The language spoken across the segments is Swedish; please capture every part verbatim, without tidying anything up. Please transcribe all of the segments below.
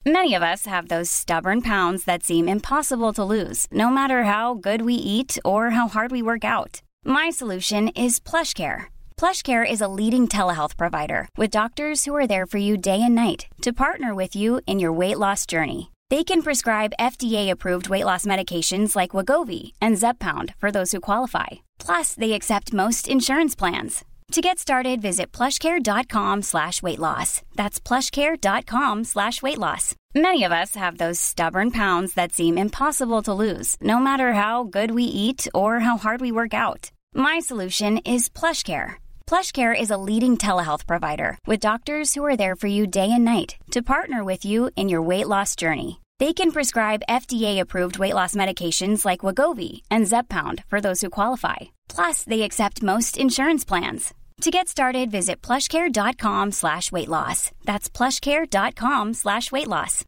Many of us have those stubborn pounds that seem impossible to lose, no matter how good we eat or how hard we work out. My solution is PlushCare. PlushCare is a leading telehealth provider with doctors who are there for you day and night to partner with you in your weight loss journey. They can prescribe F D A-approved weight loss medications like Wegovy and Zepbound for those who qualify. Plus, they accept most insurance plans. To get started, visit plushcare.com slash weight loss. That's plushcare.com slash weight loss. Many of us have those stubborn pounds that seem impossible to lose, no matter how good we eat or how hard we work out. My solution is PlushCare. PlushCare is a leading telehealth provider with doctors who are there for you day and night to partner with you in your weight loss journey. They can prescribe F D A-approved weight loss medications like Wegovy and Zepbound for those who qualify. Plus, they accept most insurance plans. To get started, visit plushcare.com slash weight loss. That's plushcare.com slash weight loss.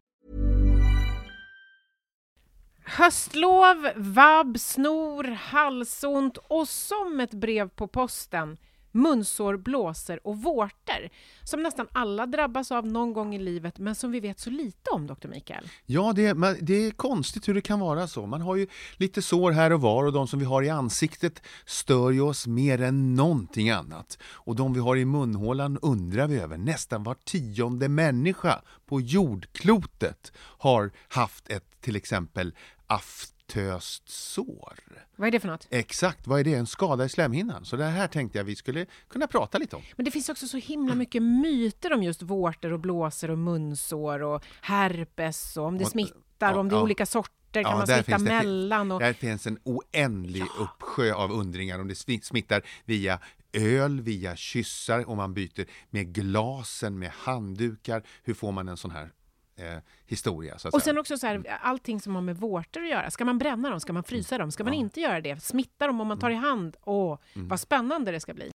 Höstlov, vabb, snor, halsont och som ett brev på posten, munsår, blåsor och vårtor som nästan alla drabbas av någon gång i livet, men som vi vet så lite om, doktor Mikael. Ja, det, man, det är konstigt hur det kan vara så. Man har ju lite sår här och var, och de som vi har i ansiktet stör ju oss mer än någonting annat. Och de vi har i munhålan undrar vi över. Nästan var tionde människa på jordklotet har haft ett till exempel aftöst sår. Vad är det för något? Exakt, vad är det? En skada i slemhinnan. Så det här tänkte jag vi skulle kunna prata lite om. Men det finns också så himla mycket myter om just vårtor och blåsor och munsår och herpes och om det smittar och, och om det är ja, olika sorter kan ja, man smitta mellan. Och... Där finns en oändlig ja. uppsjö av undringar om det smittar via öl, via kyssar, om man byter med glasen, med handdukar. Hur får man en sån här Eh, historia. Så att och säga. Sen också så här, allting som har med vårtor att göra. Ska man bränna dem? Ska man frysa dem? Ska man ja. inte göra det? Smitta dem om man tar i hand? Åh, mm. vad spännande det ska bli.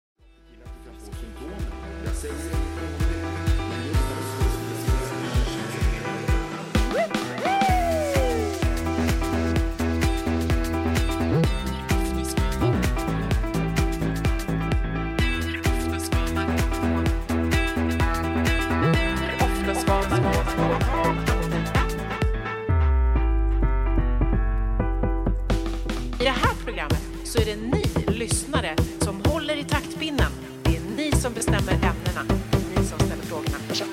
I det här programmet så är det ni lyssnare som håller i taktpinnen. Det är ni som bestämmer ämnena. Det är ni som ställer frågorna.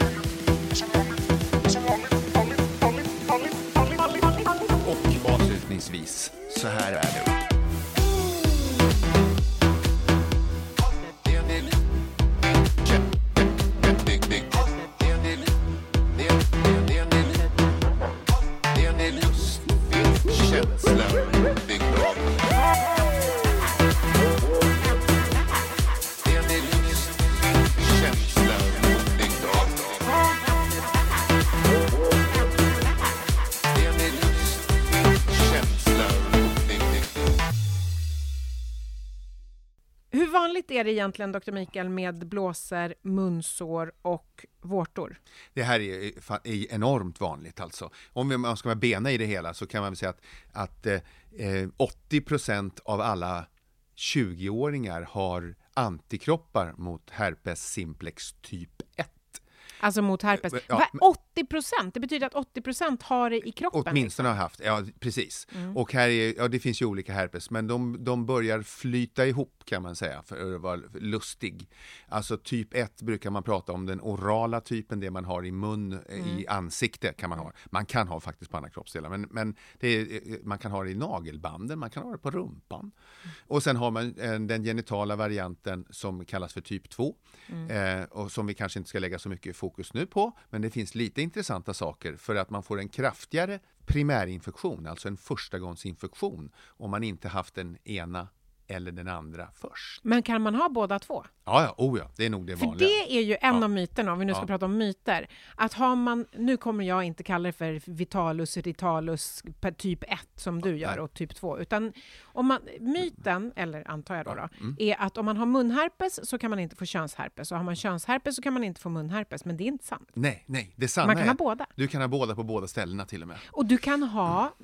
Och avslutningsvis, så här är det. Är det egentligen, doktor Mikael, med blåsor, munsår och vårtor? Det här är, är enormt vanligt alltså. Om man ska bena i det hela så kan man väl säga att, att eh, åttio procent av alla tjugoåringar har antikroppar mot herpes simplex typ ett. Alltså mot herpes. Ja, åttio procent? Det betyder att åttio procent har det i kroppen. Åtminstone har haft, ja precis. Mm. Och här är, ja, det finns ju olika herpes, men de, de börjar flyta ihop kan man säga, för att vara lustig. Alltså typ ett brukar man prata om, den orala typen, det man har i mun, mm. i ansikte kan man ha. Man kan ha faktiskt på andra kroppsdelar, men, men det är, man kan ha det i nagelbanden, man kan ha det på rumpan. Mm. Och sen har man eh, den genitala varianten som kallas för typ två, mm. eh, och som vi kanske inte ska lägga så mycket fokus nu på, men det finns lite intressanta saker för att man får en kraftigare primärinfektion, alltså en förstagångsinfektion, om man inte haft den ena eller den andra först. Men kan man ha båda två? Ja, ja, oh ja, det är nog det för vanliga. För det är ju en ja. av myterna, om vi nu ska ja. prata om myter. Att har man, nu kommer jag inte kalla det för vitalus, ritalus typ ett som du gör, nej. Och typ två. Utan om man, myten, eller antar jag då, då mm. är att om man har munherpes så kan man inte få könsherpes. Och har man könsherpes så kan man inte få munherpes. Men det är inte sant. Nej, nej, det är sant. Man kan ha båda. Du kan ha båda på båda ställena till och med. Och du kan ha...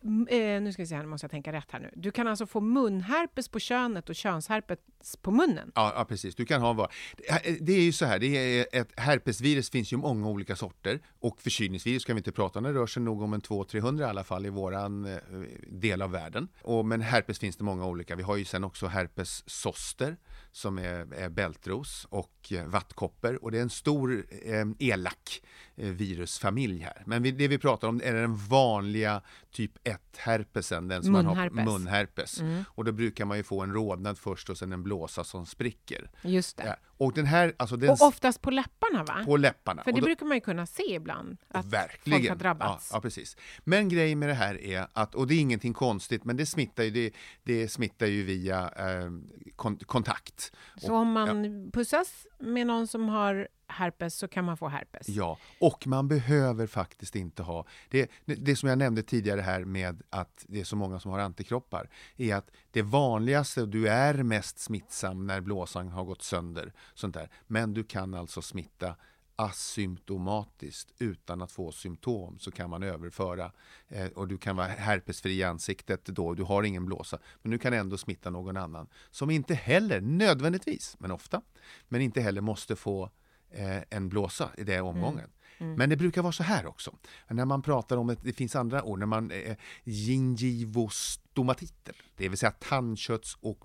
eh, nu ska vi se här, nu måste jag tänka rätt här nu. Du kan alltså få munherpes på könet och könsherpes på munnen. Ja, ja, precis. Du kan ha vad. Det är ju så här, det är ett herpesvirus finns ju många olika sorter och förkylningsvirus kan vi inte prata om. Det rör sig nog om en två till trehundra i alla fall i våran eh, del av världen. Och, men herpes finns det många olika. Vi har ju sen också herpes zoster som är, är bältros och eh, vattkoppor och det är en stor eh, elak eh, virusfamilj här. Men vi, det vi pratar om är den vanliga typ ett herpesen, den som munherpes. Man har munherpes. Mm. Och då brukar man ju få en rodnad först och sen en blåsa som spricker. Just det. Ja. Och den här, alltså den Och oftast på läpparna, va? På läpparna. För det och då, brukar man ju kunna se ibland, att verkligen. folk har drabbats. Ja, ja, precis. Men grejen med det här är att, och det är ingenting konstigt, men det smittar ju, det, det smittar ju via eh, kon- kontakt. Så och, om man ja. pussas med någon som har herpes så kan man få herpes. Ja, och man behöver faktiskt inte ha... Det, det som jag nämnde tidigare här med att det är så många som har antikroppar är att det vanligaste, du är mest smittsam när blåsan har gått sönder, sånt där. Men du kan alltså smitta asymptomatiskt utan att få symptom, så kan man överföra eh, och du kan vara herpesfri i ansiktet då, du har ingen blåsa, men du kan ändå smitta någon annan som inte heller nödvändigtvis, men ofta, men inte heller måste få eh, en blåsa i det omgången. Mm. Mm. Men det brukar vara så här också. När man pratar om, ett, det finns andra ord, när man eh, gingivostomatiter, det vill säga tandkötts- och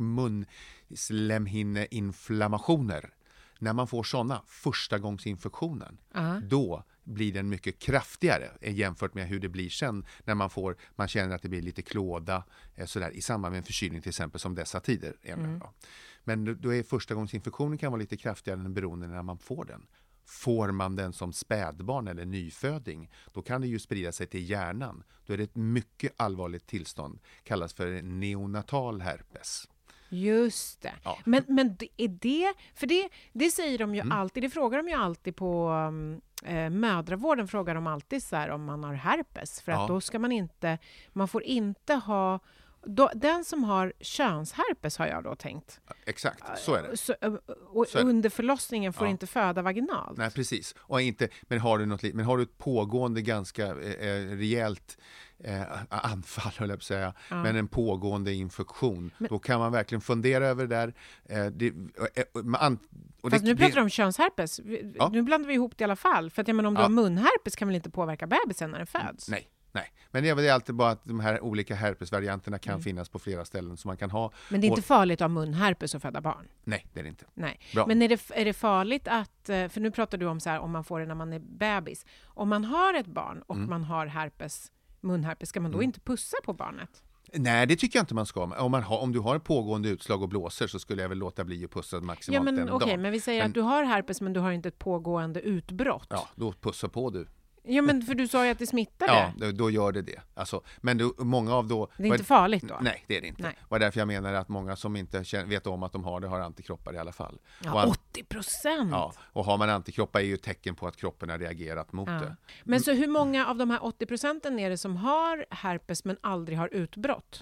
munslemhinneinflammationer. När man får sådana förstagångsinfektionen, uh-huh. då blir den mycket kraftigare jämfört med hur det blir sen när man får, man känner att det blir lite klåda eh, sådär, i samband med en förkylning till exempel som dessa tider. Mm. Men då är förstagångsinfektionen kan vara lite kraftigare än beroende när man får den. Får man den som spädbarn eller nyföding, då kan det ju sprida sig till hjärnan. Då är det ett mycket allvarligt tillstånd, kallas för neonatal herpes. Just det. Ja. Men, men är det, för det, det säger de ju mm. alltid, det frågar de ju alltid på äh, mödravården, frågar de alltid så här om man har herpes. För ja. att då ska man inte, man får inte ha, då, den som har könsherpes har jag då tänkt. Exakt, så är det. Så, och så är det. Under förlossningen får ja. inte föda vaginalt. Nej, precis. Och inte, men, har du något, men har du ett pågående ganska eh, rejält eh, anfall, höll jag på att säga, ja. men en pågående infektion, men, då kan man verkligen fundera över det där. Eh, det, eh, man, och fast det, nu pratar det, du om könsherpes. Ja. Nu blandar vi ihop det i alla fall. För att jag menar, om du ja. har munherpes kan väl inte påverka bebisen när den föds? Nej. Nej, men det är alltid bara att de här olika herpesvarianterna kan mm. finnas på flera ställen som man kan ha. Men det är och... inte farligt att ha munherpes och föda barn? Nej, det är det inte. Nej. Bra. Men är det, är det farligt att, för nu pratar du om så här, om man får det när man är bebis. Om man har ett barn och mm. man har herpes, munherpes, ska man då mm. inte pussa på barnet? Nej, det tycker jag inte man ska. Om, man har, om du har ett pågående utslag och blåser så skulle jag väl låta bli att pussa maximalt ja, men, en okay, dag. Men vi säger men, att du har herpes men du har inte ett pågående utbrott. Ja, då pussa på du. Ja, men för du sa ju att det smittar det. Ja, då gör det det. Alltså, men då, många av då... Det är inte farligt då? Nej, det är det inte. Nej. Och därför jag menar att många som inte känner, vet om att de har det har antikroppar i alla fall. Ja, åttio procent! Ja, och har man antikroppar är ju ett tecken på att kroppen har reagerat mot ja. det. Men så hur många av de här åttio procenten är det som har herpes men aldrig har utbrott?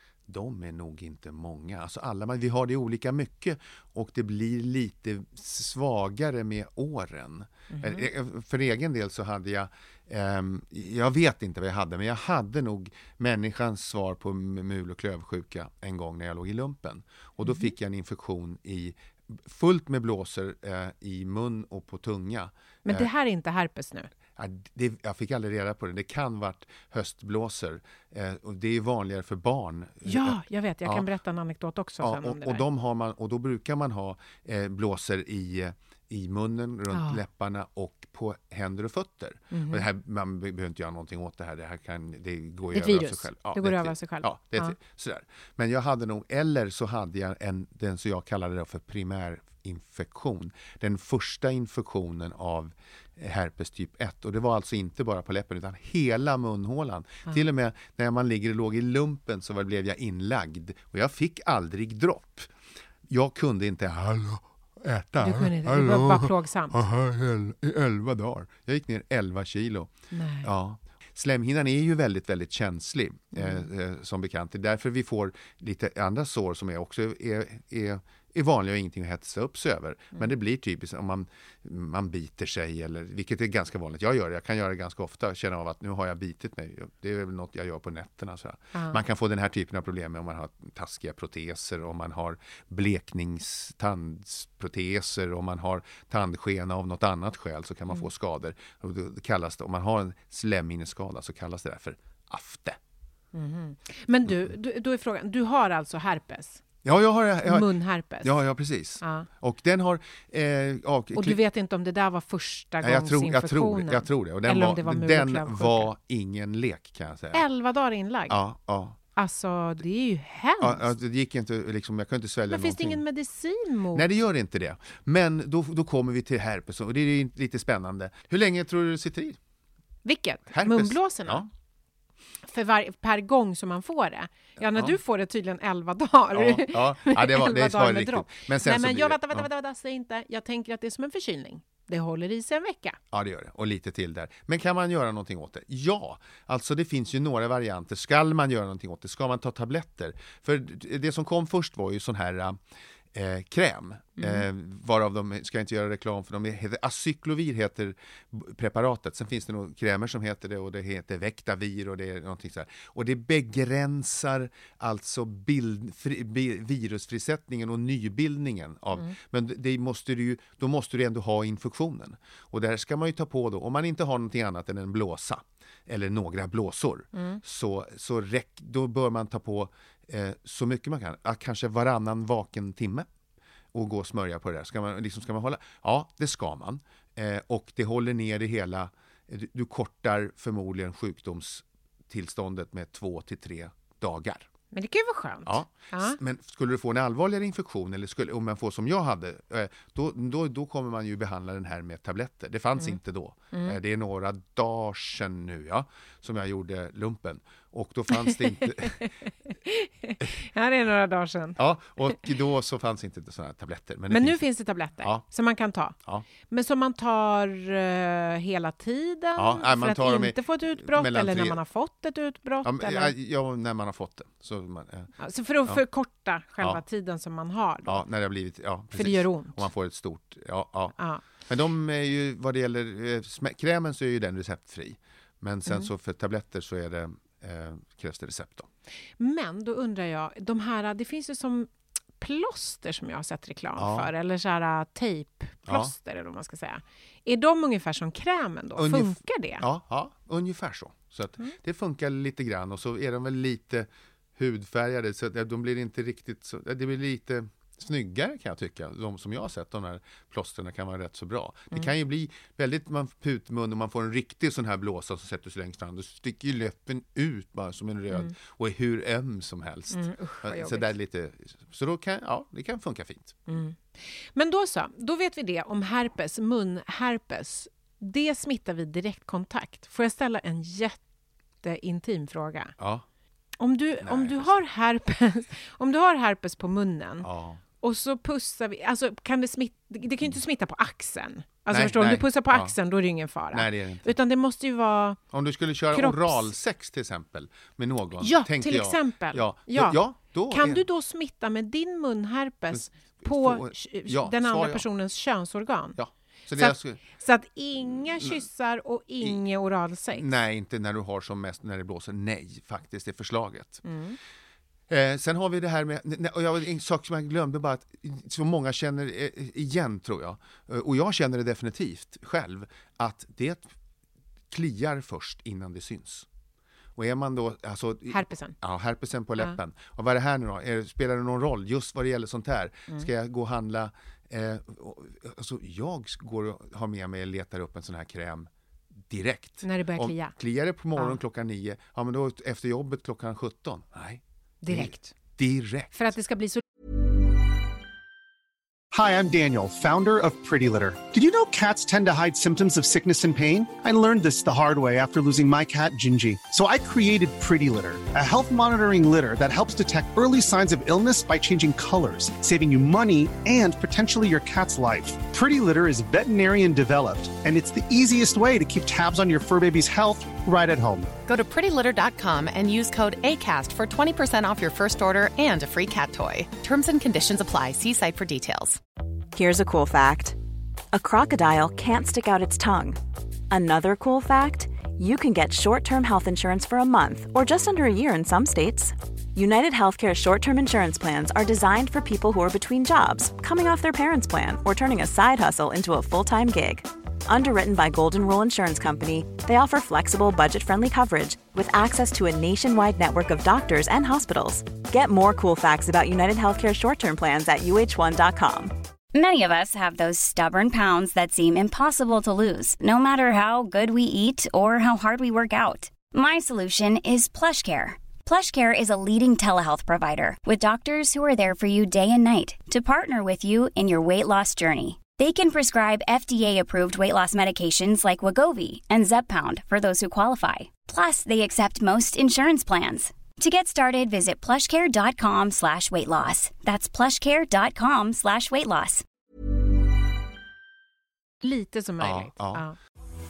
De är nog inte många. Alltså alla, vi har det olika mycket och det blir lite svagare med åren. Mm-hmm. För egen del så hade jag, eh, jag vet inte vad jag hade, men jag hade nog människans svar på mul- och klövsjuka en gång när jag låg i lumpen. Och då mm-hmm. fick jag en infektion i fullt med blåsor eh, i mun och på tunga. Men det här är inte herpes nu? Ja, det, jag fick aldrig reda på det. Det kan varit höstblåsor. Eh, och det är vanligare för barn. Ja, jag vet. Jag ja. kan berätta en anekdot också. Ja, sen och, om det och, där. de har man, och då brukar man ha eh, blåsor i, i munnen, runt ja. läpparna och på händer och fötter. Mm-hmm. Och det här, man behöver inte göra någonting åt det här. Det här kan, det går ju det över av sig själv. Ja, det går det över av sig själv. Ja, det är ja. sådär. Men jag hade nog, eller så hade jag en, den som jag kallade det för primärinfektion. Den första infektionen av herpes typ ett. Och det var alltså inte bara på läppen utan hela munhålan. Ja. Till och med när man ligger och låg i lumpen så blev jag inlagd. Och jag fick aldrig dropp. Jag kunde inte hallå, äta. Du kunde inte, det var bara plågsamt. I elva dagar. Jag gick ner elva kilo. Nej. Ja. Slemhinnan är ju väldigt, väldigt känslig mm. eh, som bekant. Det är därför vi får lite andra sår som är också är, är är vanliga och ingenting att hetsa upp sig över. Mm. Men det blir typiskt om man, man biter sig, eller, vilket är ganska vanligt. Jag gör det, jag kan göra det ganska ofta, känna av att nu har jag bitit mig. Det är väl något jag gör på nätterna. Så uh-huh. Man kan få den här typen av problem om man har taskiga proteser, om man har blekningstandsproteser, om man har tandskena av något annat skäl, så kan man mm. få skador. Och det kallas det, om man har en slemhinneskada så kallas det därför afte. Mm. Men du, du, då är frågan, du har alltså herpes? Ja, jag har, jag har munherpes. Ja, ja precis. Ja. Och den har eh, ja, och du vet inte om det där var första gångs jag tror, jag infektionen? tror, jag tror det. Och den eller var, om det var den var ingen lek, kan jag säga. elva dagar inlagd? Ja, ja. Alltså, det är ju hemskt. Ja, ja, det gick inte, liksom, jag kunde inte svälja. Men någonting. Finns det ingen medicin mot? Nej, det gör inte det. Men då, då kommer vi till herpes, och det är lite spännande. Hur länge tror du det sitter i? Vilket? Herpes. Munblåsorna? Ja. För var, per gång som man får det. Ja, när ja. du får det tydligen elva dagar. Ja, ja. ja det var, det var riktigt. Men sen Nej, men så jag, det, vänta, vänta, vänta, vänta, säg inte. Jag tänker att det är som en förkylning. Det håller i sig en vecka. Ja, det gör det. Och lite till där. Men kan man göra någonting åt det? Ja, alltså det finns ju några varianter. Ska man göra någonting åt det? Ska man ta tabletter? För det som kom först var ju sån här eh, kräm. Mm. Eh, varav de, ska jag inte göra reklam för, de heter Acyclovir heter preparatet. Sen finns det nog krämer som heter det, och det heter Vectavir och det är någonting så här. Och det begränsar alltså bild, fri, bi, virusfrisättningen och nybildningen av. Mm. Men det måste du ju, då måste du ändå ha infektionen. Och där ska man ju ta på då, om man inte har någonting annat än en blåsa eller några blåsor, mm. så, så räck, då bör man ta på eh, så mycket man kan. Att kanske varannan vaken timme. Och gå och smörja på det där. Ska man, liksom, ska man hålla? Ja, det ska man. Eh, och det håller ner det hela. Du, du kortar förmodligen sjukdomstillståndet med två till tre dagar. Men det kan ju vara skönt. Ja. Ja. Men skulle du få en allvarligare infektion, eller skulle, om man får som jag hade, eh, då, då, då kommer man ju behandla den här med tabletter. Det fanns mm. inte då. Mm. Eh, det är några dagar sedan nu, ja, som jag gjorde lumpen. Och då fanns det inte... Ja, det är några dagar sedan. Ja, och då så fanns inte sådana tabletter. Men, men nu finns... finns det tabletter ja. som man kan ta. Ja. Men som man tar uh, hela tiden ja, nej, man för tar att inte i... få ett utbrott, eller tre... när man har fått ett utbrott? Ja, eller? ja, när man har fått det. Så, man, äh... ja, så för att ja. förkorta själva ja. tiden som man har. Då. Ja, när det har blivit... Ja, precis. För det gör ont. Och man får ett stort... Ja, ja. ja. Men de är ju, vad det gäller eh, krämen, så är ju den receptfri. Men sen mm. så för tabletter så är det eh, krävs det recept då. Men då undrar jag, de här, det finns ju som plåster som jag har sett reklam ja. för, eller så här tejpplåster, ja. eller vad man ska säga. Är de ungefär som krämen då? Ungef- funkar det? Ja, ja, ungefär så. Så att mm. det funkar lite grann, och så är de väl lite hudfärgade, så att de blir inte riktigt så, det blir lite snyggare, kan jag tycka. De som jag har sett, de här plåsterna kan vara rätt så bra. Mm. Det kan ju bli väldigt, man putmun, och man får en riktig sån här blåsa som sätter sig längst fram. Då sticker ju läppen ut bara som en röd mm. och är hur öm som helst. Mm, usch, så, där lite, så då kan, ja, det kan funka fint. Mm. Men då så, då vet vi det om herpes, munherpes. Det smittar vid direktkontakt. Får jag ställa en jätteintim fråga? Ja. Om du, Nej, om du har herpes, om du har herpes på munnen, ja. och så pussar vi, alltså kan det smitta, det kan ju inte smitta på axeln. Alltså nej, förstår nej. du, pussar på ja. axeln, då är det ingen fara. Nej, det är det inte. Utan det måste ju vara... Om du skulle köra kropps... oralsex till exempel med någon. Ja, till jag. exempel. Ja, ja. ja då kan är... du då smitta med din munherpes på ja, den andra ja. personens könsorgan? Ja. Så, så, det att, skulle... så att inga kyssar och inga oralsex? Nej, inte när du har som mest, när det blåser. Nej, faktiskt, det är förslaget. Mm. Eh, sen har vi det här med, och jag, en sak som jag glömde bara, att så många känner eh, igen, tror jag, eh, och jag känner det definitivt själv, att det kliar först innan det syns. Och är man då, alltså, herpesen. Ja, herpesen på läppen. Ja. Och vad är det här nu då? Är, spelar det någon roll just vad det gäller sånt här? Mm. Ska jag gå och handla, eh, och, alltså jag går och har med mig och letar upp en sån här kräm direkt. När det börjar klia. Och kliar det på morgonen ja. klockan nio, ja men då efter jobbet klockan sjutton. Nej. Direkt. Direkt. För att det ska bli så... Hi, I'm Daniel, founder of Pretty Litter. Did you know cats tend to hide symptoms of sickness and pain? I learned this the hard way after losing my cat, Gingy. So I created Pretty Litter, a health monitoring litter that helps detect early signs of illness by changing colors, saving you money and potentially your cat's life. Pretty Litter is veterinarian developed, and it's the easiest way to keep tabs on your fur baby's health right at home. Go to pretty litter dot com and use code ACAST for twenty percent off your first order and a free cat toy. Terms and conditions apply. See site for details. Here's a cool fact. A crocodile can't stick out its tongue. Another cool fact, you can get short-term health insurance for a month or just under a year in some states. United Healthcare short-term insurance plans are designed for people who are between jobs, coming off their parents' plan, or turning a side hustle into a full-time gig. Underwritten by Golden Rule Insurance Company, they offer flexible, budget-friendly coverage with access to a nationwide network of doctors and hospitals. Get more cool facts about United Healthcare short-term plans at U H one dot com. Many of us have those stubborn pounds that seem impossible to lose, no matter how good we eat or how hard we work out. My solution is PlushCare. PlushCare is a leading telehealth provider with doctors who are there for you day and night to partner with you in your weight loss journey. They can prescribe F D A-approved weight loss medications like Wegovy and Zepbound for those who qualify. Plus, they accept most insurance plans. To get started, visit plushcare.com slash weight loss. That's plushcare.com slash weight loss. Lite som möjligt. Ja, ja. Ja.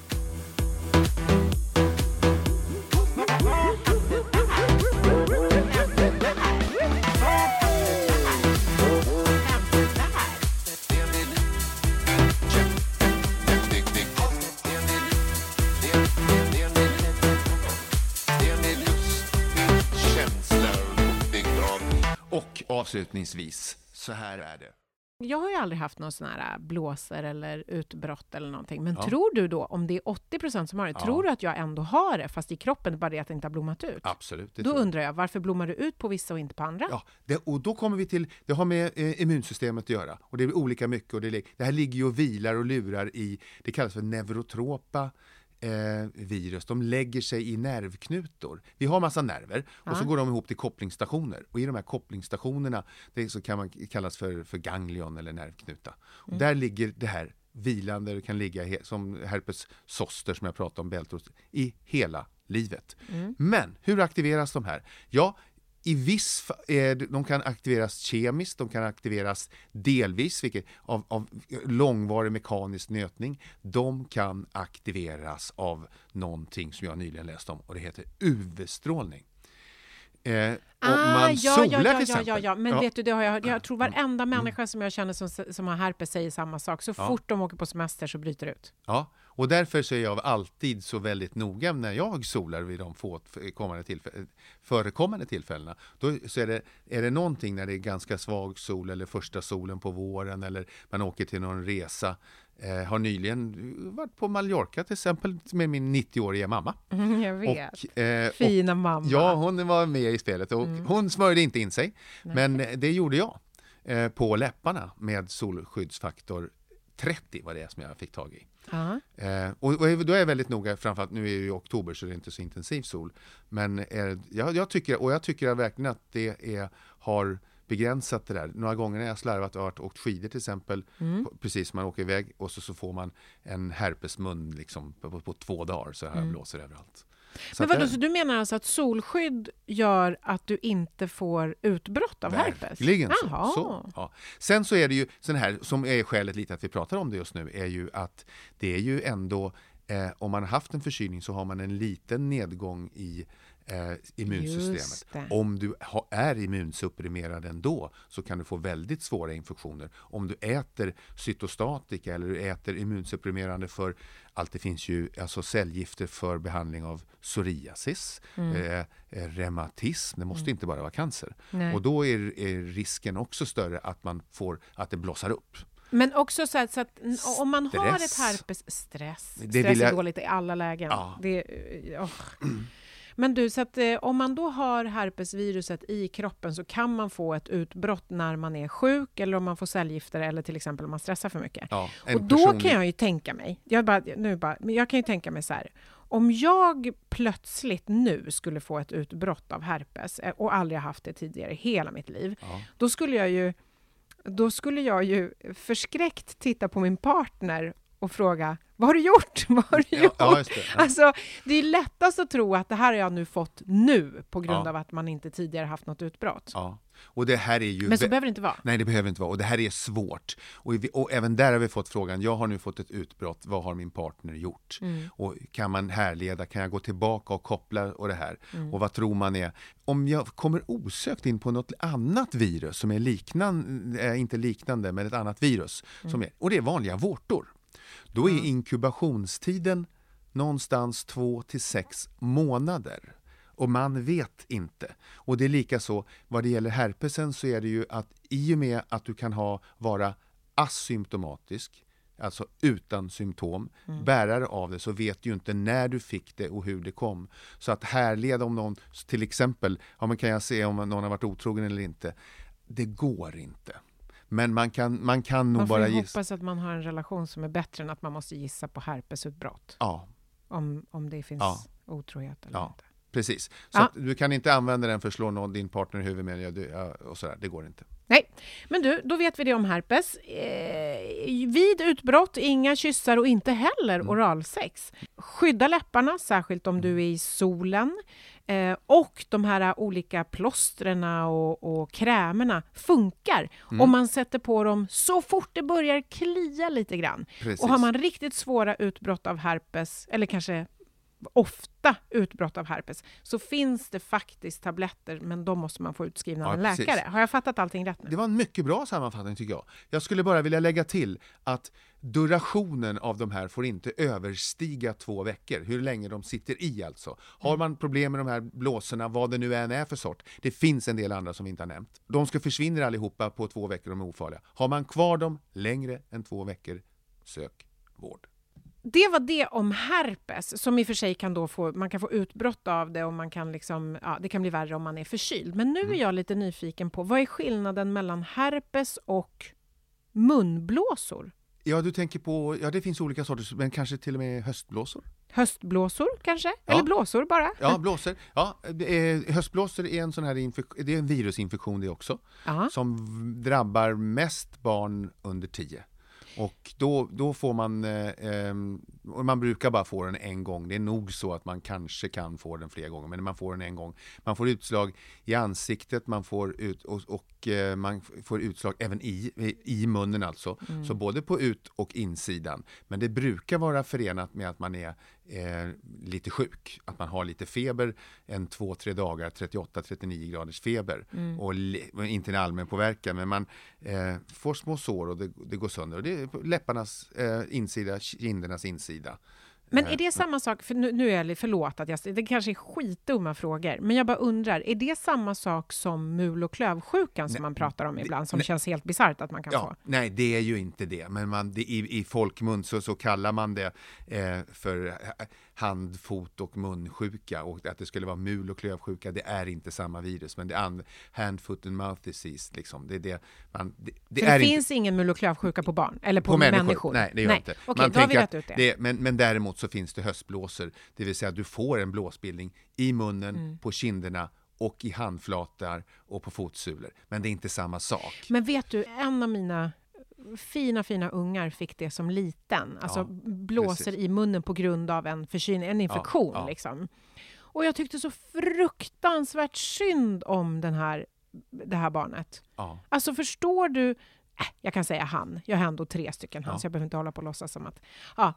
Och avslutningsvis, så här är det. Jag har ju aldrig haft någon sån här blåser eller utbrott eller någonting. Men Ja. tror du då, om det är åttio procent som har det, Ja. tror du att jag ändå har det fast i kroppen, bara det att det inte har blommat ut? Absolut. Det Då tror jag. undrar jag, varför blommar det ut på vissa och inte på andra? Ja, det, och då kommer vi till, det har med eh, immunsystemet att göra. Och det är olika mycket. Och det, det här ligger ju och vilar och lurar i, det kallas för neurotropa eh, virus. De lägger sig i nervknutor. Vi har massa nerver och Ja. så går de ihop till kopplingsstationer. Och i de här kopplingsstationerna, det så kan man kallas för, för ganglion eller nervknuta. Och Mm. där ligger det här vilande, det kan ligga he, som herpes zoster som jag pratade om, bältros, i hela livet. Mm. Men hur aktiveras de här? Ja, i viss fa- är det- de kan aktiveras kemiskt, de kan aktiveras delvis vilket, av, av långvarig mekanisk nötning. De kan aktiveras av någonting som jag nyligen läste om och det heter U V-strålning. Eh, och Ah, man ja, solar ja, till ja, ja, exempel. ja, ja. Men Ja. vet du, det har jag, jag tror varenda Mm. människa som jag känner som, som har herpes säger samma sak. Så Ja. fort de åker på semester så bryter det ut. Ja, och därför så är jag alltid så väldigt noga när jag solar vid de få kommande tillfäll- förekommande tillfällena. Då så är det, är det någonting när det är ganska svag sol eller första solen på våren eller man åker till någon resa. Eh, har nyligen varit på Mallorca till exempel med min nittioåriga mamma. Mm, jag vet. Och, eh, Fina mamma. Ja, hon var med i spelet och Mm. hon smörjde inte in sig. Men eh, det gjorde jag eh, på läpparna med solskyddsfaktor trettio var det som jag fick tag i. Ja. Eh, och, och då är jag väldigt noga, framförallt nu är det ju oktober så det är inte så intensiv sol. Men eh, jag, jag tycker, och jag tycker verkligen att det är, har begränsat det där. Några gånger när jag slarvat och varit åkt skidor till exempel, Mm. på, precis som man åker iväg och så, så får man en herpesmun liksom på, på, på två dagar så här Mm. blåser överallt. Så Men att vadå, det- så du menar alltså att solskydd gör att du inte får utbrott av herpes? Verkligen så. Jaha. så ja. Sen så är det ju sån här, som är skälet lite att vi pratar om det just nu, är ju att det är ju ändå, eh, om man har haft en förkylning så har man en liten nedgång i eh, immunsystemet. Just det. Om du ha, är immunsupprimerad ändå så kan du få väldigt svåra infektioner. Om du äter cytostatika eller du äter immunsupprimerande för allt, det finns ju alltså cellgifter för behandling av psoriasis, Mm. eh, eh, reumatism, det måste inte bara vara cancer. Nej. Och då är, är risken också större att man får att det blossar upp. Men också så att, så att n- om man har ett Stress. herpes... Stress. Det Stress vill jag- är dåligt i alla lägen. Ja. Det, eh, åh. Men du, så att, eh, om man då har herpesviruset i kroppen så kan man få ett utbrott när man är sjuk eller om man får cellgifter eller till exempel om man stressar för mycket. Ja, en Och då personlig- kan jag ju tänka mig, jag, bara, nu bara, men jag kan ju tänka mig så här, om jag plötsligt nu skulle få ett utbrott av herpes eh, och aldrig haft det tidigare i hela mitt liv, Ja. då skulle jag ju då skulle jag ju förskräckt titta på min partner och fråga, vad har du gjort? Vad har du gjort? Ja, just det. Ja. Alltså, det är lättast att tro att det här har jag nu fått nu på grund Ja. av att man inte tidigare haft något utbrott. Ja. Och det här är ju... Men så behöver det inte vara. Nej, det behöver inte vara. Och det här är svårt. Och, vi, och även där har vi fått frågan, jag har nu fått ett utbrott, vad har min partner gjort? Mm. Och kan man härleda, kan jag gå tillbaka och koppla och det här? Mm. Och vad tror man är? Om jag kommer osökt in på något annat virus som är liknande, äh, inte liknande, men ett annat virus. Mm. Som är, och det är vanliga vårtor. Då är mm. inkubationstiden någonstans två till sex månader. Och man vet inte. Och det är lika så, vad det gäller herpesen så är det ju att i och med att du kan ha, vara asymptomatisk, alltså utan symptom, mm. bärare av det, så vet du ju inte när du fick det och hur det kom. Så att härleda om någon, till exempel, ja, man kan jag se om någon har varit otrogen eller inte, det går inte. Men man kan, man kan nog man bara gissa. Man gissa. hoppas att man har en relation som är bättre än att man måste gissa på herpesutbrott. Ja. Om, om det finns ja. otrohet eller ja. inte. Precis. Så ja. att du kan inte använda den för att slå någon, din partner i huvudet med ja, du, ja, och sådär. Det går inte. Nej, men du, då vet vi det om herpes. Eh, vid utbrott, inga kyssar och inte heller mm. oralsex. Skydda läpparna, särskilt om du är i solen. Eh, och de här olika plåstrena och, och krämerna funkar mm. om man sätter på dem så fort det börjar klia lite grann. Precis. Och har man riktigt svåra utbrott av herpes, eller kanske ofta utbrott av herpes, så finns det faktiskt tabletter, men de måste man få utskrivna av ja, en läkare. precis. Har jag fattat allting rätt nu? Det var en mycket bra sammanfattning tycker jag. Jag skulle bara vilja lägga till att durationen av de här får inte överstiga två veckor. Hur länge de sitter i alltså. Har man problem med de här blåsorna, vad det nu än är för sort, det finns en del andra som vi inte har nämnt. De ska försvinna allihopa på två veckor, de är ofarliga. Har man kvar dem längre än två veckor, sök vård. Det var det om herpes, som i och för sig kan då få, man kan få utbrott av det och man kan liksom, ja, det kan bli värre om man är förkyld. Men nu är jag lite nyfiken på, vad är skillnaden mellan herpes och munblåsor? Ja, du tänker på, ja det finns olika sorters, men kanske till och med höstblåsor. Höstblåsor kanske? Ja. Eller blåsor bara? Ja, blåsor. Ja, det är, höstblåsor är en sån här infek- det är en virusinfektion det också. Aha. Som drabbar mest barn under tio. Och då, då får man, eh, man brukar bara få den en gång. Det är nog så att man kanske kan få den flera gånger, men man får den en gång. Man får utslag i ansiktet, man får ut, och, och eh, man får utslag även i, i munnen alltså. Mm. Så både på ut- och insidan. Men det brukar vara förenat med att man är eh, lite sjuk. Att man har lite feber, en två, tre dagar, trettioåtta till trettionio graders feber. Mm. Och le- inte en allmän påverkan, men man eh, får små sår och det, det går sönder. Och det är på läpparnas eh, insida, kindernas insida. Men är det samma sak, för nu, nu är jag förlåt att jag, det kanske är skitdumma frågor, men jag bara undrar, är det samma sak som mul- och klövsjukan som nej, man pratar om ibland, som nej, känns helt bizarrt att man kan ja, få? Nej, det är ju inte det, men man, det, i, i folkmun så, så kallar man det eh, för hand-, fot- och munsjuka, och att det skulle vara mul- och klövsjuka, det är inte samma virus, men det är hand, foot and mouth disease, liksom. Det är det man... Det, det, det är finns inte, ingen mul- och klövsjuka på barn, eller på, på människor. människor? Nej, det gör nej. inte. Okej, man då har vi rätt ut det. det men, men däremot så finns det höstblåsor, det vill säga att du får en blåsbildning i munnen, mm. på kinderna och i handflatar och på fotsulor. Men det är inte samma sak. Men vet du, en av mina fina, fina ungar fick det som liten. Alltså ja, blåser precis. I munnen på grund av en förkylning, en infektion. Ja, ja. Liksom. Och jag tyckte så fruktansvärt synd om den här, det här barnet. Ja. Alltså förstår du, äh, jag kan säga han, jag har ändå tre stycken han, ja. Så jag behöver inte hålla på och låtsas som att... Ja.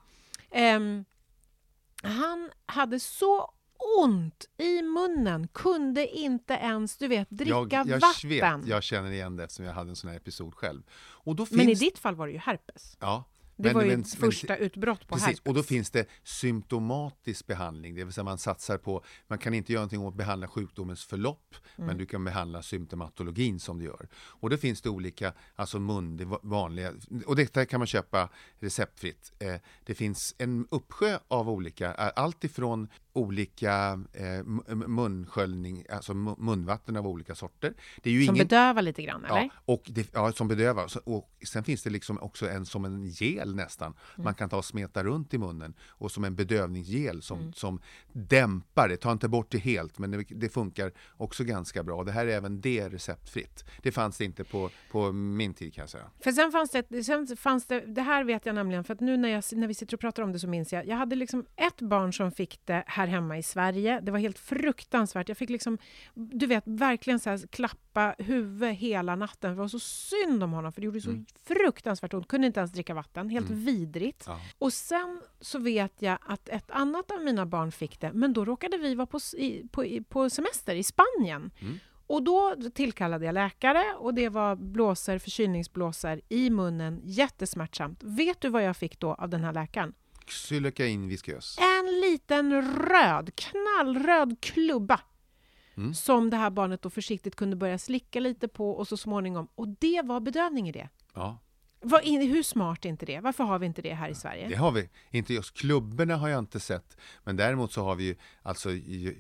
Um, han hade så ont i munnen, kunde inte ens, du vet, dricka jag, jag vatten. Vet, jag känner igen det eftersom jag hade en sån här episod själv. Och då finns... Men i ditt fall var det ju herpes. Ja. Det men, var ju men, första men, utbrott på precis, herpes. Och då finns det symptomatisk behandling. Det vill säga man satsar på, man kan inte göra någonting åt att behandla sjukdomens förlopp, mm. men du kan behandla symptomatologin som du gör. Och då finns det olika, alltså mun, det vanliga, och detta kan man köpa receptfritt. Eh, det finns en uppsjö av olika, allt ifrån olika eh, munsköljning, alltså munvatten av olika sorter. Det är ju som ingen, bedövar lite grann, eller? Ja, och det, ja, som bedövar. Och sen finns det liksom också en som en gel gel nästan. Mm. Man kan ta och smeta runt i munnen och som en bedövningsgel som, mm. som dämpar det. Ta inte bort det helt, men det, det funkar också ganska bra. Det här är även det receptfritt. Det fanns det inte på, på min tid kan jag säga. För sen fanns det, sen fanns det, det här vet jag nämligen, för att nu när, jag, när vi sitter och pratar om det så minns jag, jag hade liksom ett barn som fick det här hemma i Sverige. Det var helt fruktansvärt. Jag fick liksom, du vet, verkligen så här klappa huvud hela natten. Det var så synd om honom, för det gjorde så mm. fruktansvärt ont. Kunde inte ens dricka vatten. Helt mm. vidrigt. Ja. Och sen så vet jag att ett annat av mina barn fick det, men då råkade vi vara på, i, på, i, på semester i Spanien. Mm. Och då tillkallade jag läkare och det var blåsor, förkylningsblåsor i munnen. Jättesmärtsamt. Vet du vad jag fick då av den här läkaren? Xylocain viskös. En liten röd, knallröd klubba. Mm. Som det här barnet då försiktigt kunde börja slicka lite på och så småningom. Och det var bedövning i det. Ja. Vad, hur smart är inte det? Varför har vi inte det här i Sverige? Det har vi. Inte just klubborna har jag inte sett. Men däremot så har vi ju, alltså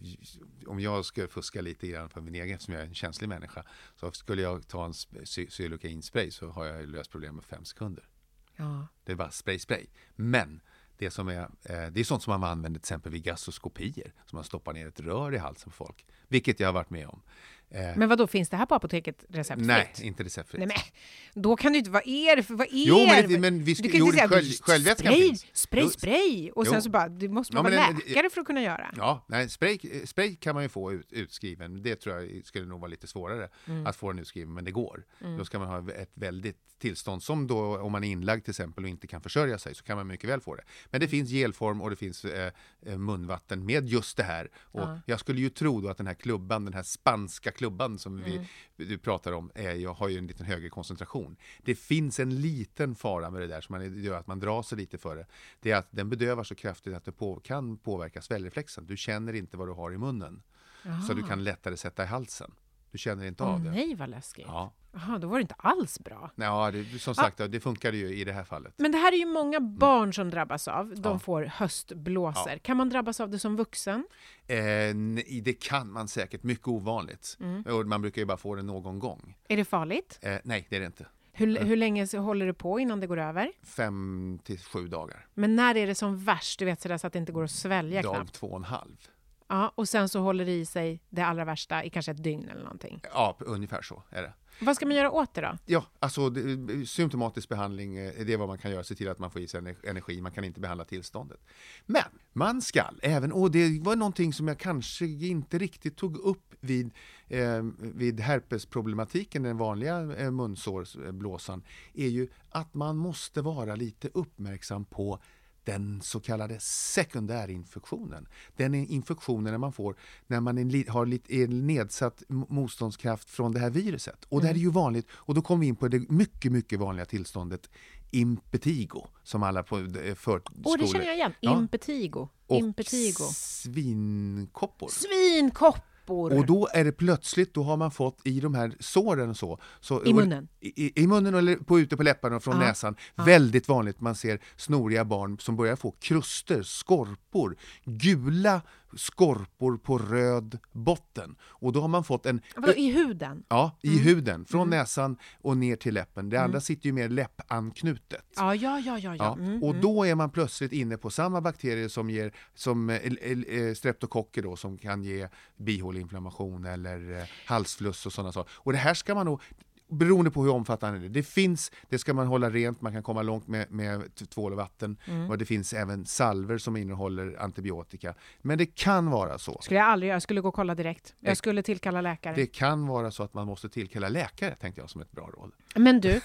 om jag ska fuska lite grann för min egen, eftersom jag är en känslig människa, så skulle jag ta en Xylocain-spray så har jag löst problem med fem sekunder. Ja. Det är bara spray-spray. Men det som är, det är sånt som man använder till exempel vid gastroskopier, som man stoppar ner ett rör i halsen på folk. Vilket jag har varit med om. Men vad då finns det här på apoteket receptfritt? Nej, inte receptfritt. Nej, men då kan du inte, vad är det för, vad är jo, men, det, men vi ska, du kan jo, inte säga själv, självvätskan spray, finns. spray, spray, och jo. sen så bara, du måste man ja, vara men, läkare för att kunna göra. Ja, nej, spray, spray kan man ju få ut, utskriven. Det tror jag skulle nog vara lite svårare mm. att få den utskriven, men det går. Mm. Då ska man ha ett väldigt tillstånd som då, om man är inlagd till exempel och inte kan försörja sig, så kan man mycket väl få det. Men det finns gelform och det finns eh, munvatten med just det här. Och ja. jag skulle ju tro då att den här klubban, den här spanska klubban som mm. vi, du pratar om, är, jag har ju en liten högre koncentration. Det finns en liten fara med det där som man gör att man drar sig lite för det. Det är att den bedövar så kraftigt att det på, kan påverka sväljreflexen. Du känner inte vad du har i munnen. Aha. Så du kan lättare sätta i halsen. Du känner inte oh, av det. Nej, vad läskigt. Ja. Jaha, då var det inte alls bra. Ja, det, som sagt, ah. det funkar ju i det här fallet. Men det här är ju många barn mm. som drabbas av. De ja. får höstblåsor. Ja. Kan man drabbas av det som vuxen? Eh, nej, det kan man säkert. Mycket ovanligt. Mm. Och man brukar ju bara få det någon gång. Är det farligt? Eh, nej, det är det inte. Hur, hur länge håller det på innan det går över? Fem till sju dagar. Men när är det som värst? Du vet sådär så att det inte går att svälja Dag knappt. två och en halv. Ja, och sen så håller det i sig det allra värsta i kanske ett dygn eller någonting. Ja, ungefär så är det. Vad ska man göra åt det då? Ja, alltså det, symptomatisk behandling, det är vad man kan göra. Se till att man får i sig energi. Man kan inte behandla tillståndet. Men man ska även, och det var någonting som jag kanske inte riktigt tog upp vid, eh, vid herpesproblematiken, den vanliga eh, munsårsblåsan, är ju att man måste vara lite uppmärksam på den så kallade sekundärinfektionen. Den är infektionen när man får när man är, har lite är nedsatt motståndskraft från det här viruset. Och mm. det här är ju vanligt. Och då kommer vi in på det mycket, mycket vanliga tillståndet impetigo, som alla på förskolor. Åh, det känner jag igen. Ja. Impetigo. Och impetigo. svinkoppor. Svinkoppor. Och då är det plötsligt, då har man fått i de här såren och så. så I munnen? I, i munnen eller på, ute på läpparna och från ja. näsan. Ja. Väldigt vanligt, man ser snoriga barn som börjar få kruster, skorpor, gula skorpor på röd botten. Och då har man fått en... Vadå, i huden? Ja, i mm. huden. Från mm. näsan och ner till läppen. Det mm. andra sitter ju mer läppanknutet. Ja, ja, ja, ja. ja. Mm, och då är man plötsligt inne på samma bakterier som ger som eh, eh, streptokocker då, som kan ge bihåleinflammation eller eh, halsfluss och sådana saker. Och det här ska man nog, beroende på hur omfattande det är. Det finns, det ska man hålla rent, man kan komma långt med, med tvål och vatten. Mm. Och det finns även salver som innehåller antibiotika. Men det kan vara så. Skulle jag aldrig göra, jag skulle gå och kolla direkt. Jag det, skulle tillkalla läkare. Det kan vara så att man måste tillkalla läkare, tänkte jag, som ett bra råd. Men du,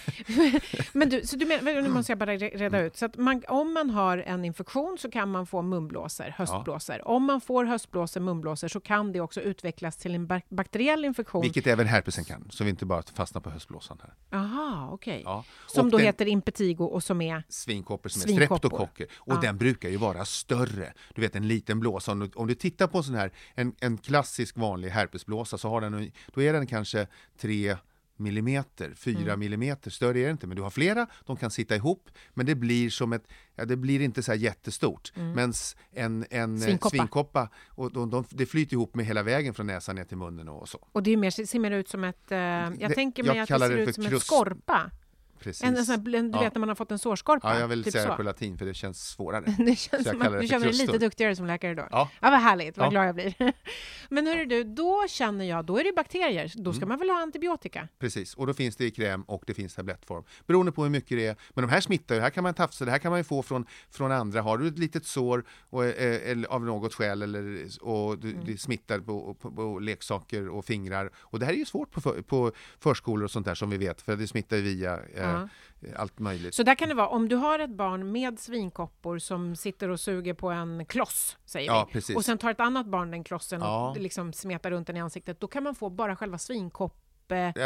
men du, så du menar, nu måste jag bara reda ut. Så att man, om man har en infektion så kan man få munblåsor, höstblåsor. Ja. Om man får höstblåsor, munblåsor, så kan det också utvecklas till en bakteriell infektion. Vilket även herpesen kan, så vi inte bara fastnar på höstblåsan här. Aha, okej. Okay. Ja. Som och då den, heter impetigo och som är svinkoppor, som svinkoppor. är streptokocker. Och ja. den brukar ju vara större. Du vet, en liten blåsa. Om du, om du tittar på en sån här, en, en klassisk vanlig herpesblåsa, så har den, då är den kanske tre millimeter, fyra mm. millimeter, större är det inte, men du har flera, de kan sitta ihop, men det blir som ett, ja, det blir inte så här jättestort, mm. men en, en svinkoppa, svinkoppa och de, de, det flyter ihop med hela vägen från näsan ner till munnen och så. Och det är mer, ser mer ut som ett, eh, jag det, tänker mig att det ser det ut som krust, ett skorpa. precis. En, en sån, du ja. vet när man har fått en sårskorpa. Ja, jag vill typ säga så. det på latin för det känns svårare. Det känns som att du känner dig lite duktigare som läkare då. Ja. Ja, vad härligt. Vad ja. glad jag blir. Men hörru du, då känner jag, då är det bakterier. Då ska mm. man väl ha antibiotika? Precis, och då finns det i kräm och det finns tablettform. Beroende på hur mycket det är. Men de här smittar ju, här kan man tafsa, det här kan man ju få från, från andra. Har du ett litet sår och, eh, eller, av något skäl eller, och du, mm. det smittar på, på, på leksaker och fingrar. Och det här är ju svårt på, för, på förskolor och sånt där som vi vet, för det smittar via eh, ja. allt möjligt. Så där kan det vara, om du har ett barn med svinkoppor som sitter och suger på en kloss, säger ja, vi, precis. och sen tar ett annat barn den klossen ja. och liksom smetar runt den i ansiktet, då kan man få bara själva svinkopp-infektionen.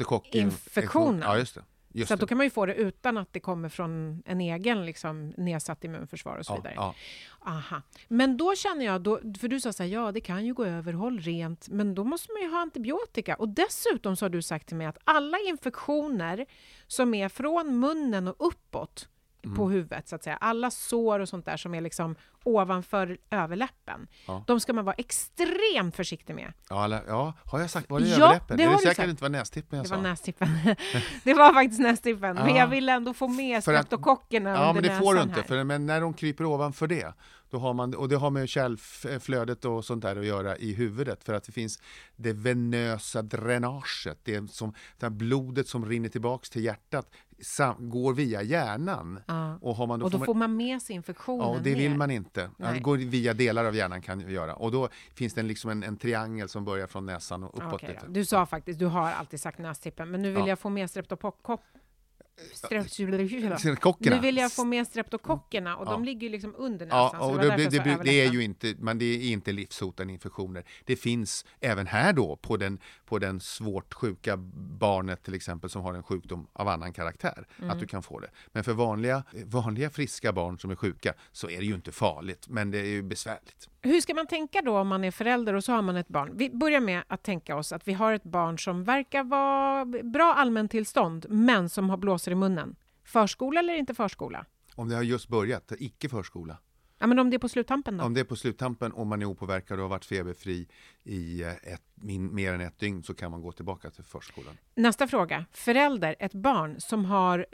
Ja, just det. Just så det. Då kan man ju få det utan att det kommer från en egen liksom, nedsatt immunförsvar och så ja, vidare. Ja. Aha. Men då känner jag, då, för du sa så här, ja det kan ju gå över, håll rent, men då måste man ju ha antibiotika. Och dessutom så har du sagt till mig att alla infektioner som är från munnen och uppåt mm. på huvudet så att säga, alla sår och sånt där som är liksom ovanför överläppen, ja. de ska man vara extremt försiktig med. Ja, alla, ja har jag sagt, var det ja, överläppen? Det, det har är du säkert sagt. inte var nästippen jag det sa. Var nästippen. Det var faktiskt nästippen, ja. men jag ville ändå få med streptokockerna ja, under men det får du inte, här. för men när de kryper ovanför det, då har man, och det har med kärlflödet och sånt där att göra i huvudet, för att det finns det venösa dränaget, det som det här blodet som rinner tillbaks till hjärtat sam, går via hjärnan. Ja. Och, har man då, och då får man, får man med sig infektionen. Ja, det vill ner. man inte. Det går via delar av hjärnan kan vi göra. Och då finns det en, liksom en, en triangel som börjar från näsan och uppåt. Okay, du sa faktiskt, du har alltid sagt nästippen, men nu vill ja. jag få med streptokock. Streptokockerna. Nu vill jag få med streptokockerna och ja. de ligger ju liksom under näsan. Ja, och så det, det, det, det är ju inte, men det är inte livshotande infektioner. Det finns även här då på den, på den svårt sjuka barnet till exempel som har en sjukdom av annan karaktär, mm. att du kan få det. Men för vanliga, vanliga friska barn som är sjuka så är det ju inte farligt, men det är ju besvärligt. Hur ska man tänka då om man är förälder och så har man ett barn? Vi börjar med att tänka oss att vi har ett barn som verkar vara bra allmäntillstånd, men som har blåser i munnen. Förskola eller inte förskola? Om det har just börjat, icke förskola. Ja, men om det är på sluttampen då? Om det är på sluttampen och man är opåverkad och har varit feberfri i ett, min, mer än ett dygn så kan man gå tillbaka till förskolan. Nästa fråga. Förälder, ett barn som har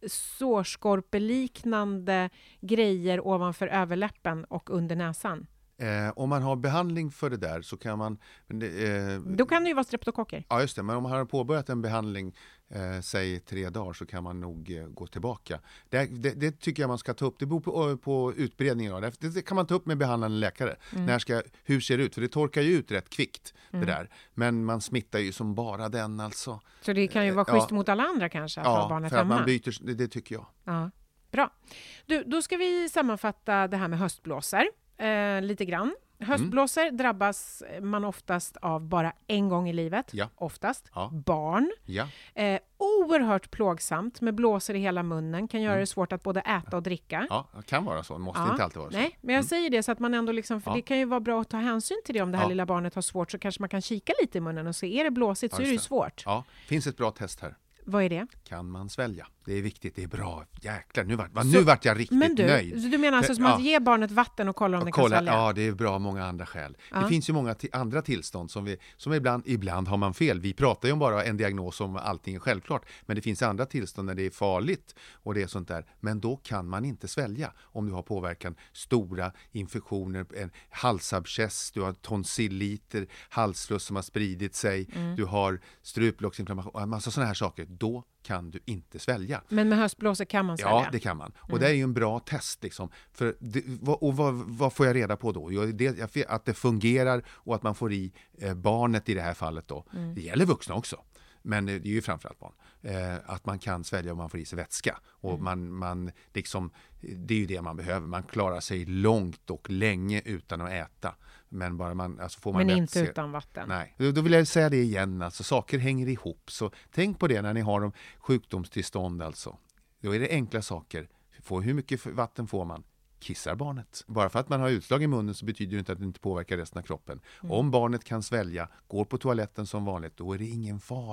sårskorpeliknande grejer ovanför överläppen och under näsan. Eh, om man har behandling för det där så kan man... Eh, Då kan det ju vara streptokocker. Ja, just det. Men om man har påbörjat en behandling, eh, säg tre dagar, så kan man nog eh, gå tillbaka. Det, det, det tycker jag man ska ta upp. Det beror på, på utbredningen av det. Det, det kan man ta upp med behandlande läkare. Mm. När ska, hur ser det ut? För det torkar ju ut rätt kvickt, mm. det där. Men man smittar ju som bara den alltså. Så det kan ju vara schysst ja. mot alla andra kanske att ja, ha barnet för att hemma. man byter, det, det tycker jag. Ja, bra. Du, då ska vi sammanfatta det här med höstblåsor. Eh, lite grann. Höstblåsor mm. drabbas man oftast av bara en gång i livet. Ja. Oftast. Ja. Barn. Ja. Eh, oerhört plågsamt med blåsor i hela munnen. Kan göra mm. det svårt att både äta och dricka. Ja, det kan vara så. Det måste ja. inte alltid vara så. Nej, men jag mm. säger det så att man ändå liksom, för ja. det kan ju vara bra att ta hänsyn till det om det här ja. lilla barnet har svårt, så kanske man kan kika lite i munnen och se, är det blåsigt ja, så är det ju svårt. Ja, finns ett bra test här. Vad är det? Kan man svälja? Det är viktigt, det är bra. Jäklar, nu vart, nu vart jag riktigt men du, nöjd. Du menar alltså som ja. att ge barnet vatten och kolla om och det kolla, kan svälja? Ja, det är bra av många andra skäl. Ja. Det finns ju många t- andra tillstånd som, vi, som ibland, ibland har man fel. Vi pratar ju om bara en diagnos om allting är självklart. Men det finns andra tillstånd när det är farligt och det är sånt där. Men då kan man inte svälja om du har påverkan. Stora infektioner, en halsabscess, du har tonsilliter, halsfluss som har spridit sig, mm. du har struplocksinflammation, en massa sådana här saker. Då kan du inte svälja. Men med höstblåsor kan man svälja? Ja, det kan man. Och mm. det är ju en bra test. Liksom. För det, och vad, vad får jag reda på då? Jo, det, att det fungerar och att man får i eh, barnet i det här fallet då. Mm. Det gäller vuxna också. Men det är ju framförallt barn. Eh, att man kan svälja om man får i sig vätska. Och mm. man, man liksom, det är ju det man behöver. Man klarar sig långt och länge utan att äta. Men bara man, alltså får man Men vätska, inte utan vatten. Nej, då vill jag säga det igen. Alltså, saker hänger ihop. Så tänk på det när ni har de sjukdomstillstånd alltså. Då är det enkla saker. Får, hur mycket vatten får man? Kissar barnet. Bara för att man har utslag i munnen så betyder det inte att det inte påverkar resten av kroppen. Mm. Om barnet kan svälja, går på toaletten som vanligt, då är det ingen fara.